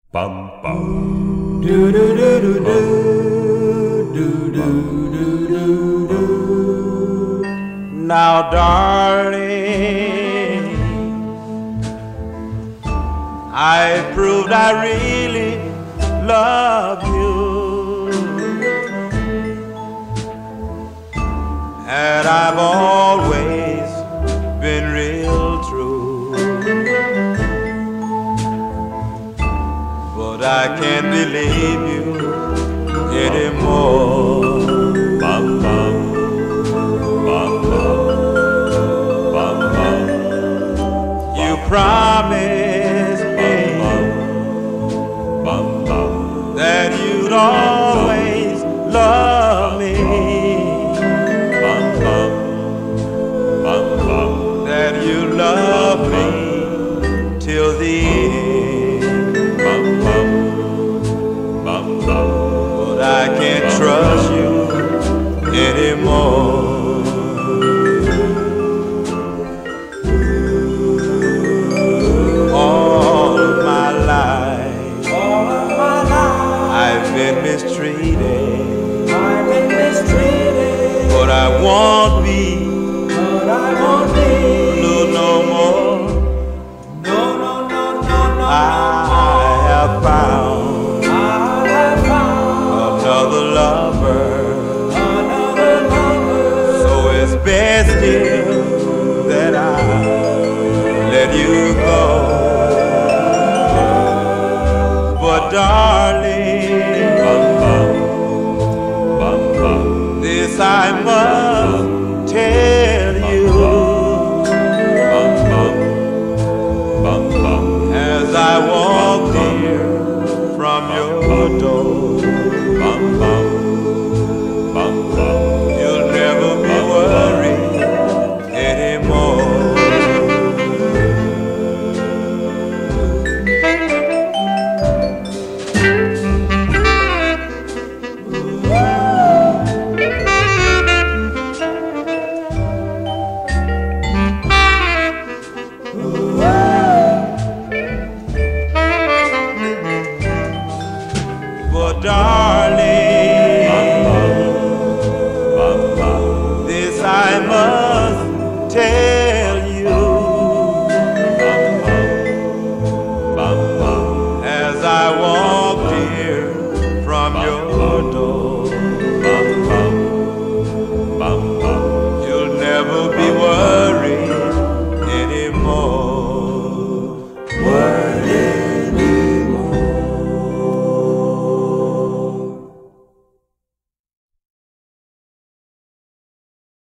Bum bum. Do do do do do do do do do do. Now, darling, I proved I really love you, and I've always been real true. But I can't believe you anymore. Bum bum. Bum bum. Bum bum. You promised me Bum bum. that you'd always love me, Bum bum. Bum bum. that you love me till the end. Bum bum. Bum bum. But I can't trust you anymore. All of my life, I've been mistreated. But I won't be blue no more. I have found another lover. So it's best, dear, that I let you go. But darling, Bum bum. this I must tell you, Bum bum. Bum bum. as I walk here from your door. Bum bum. Bum bum. You'll never be worried anymore. But darling,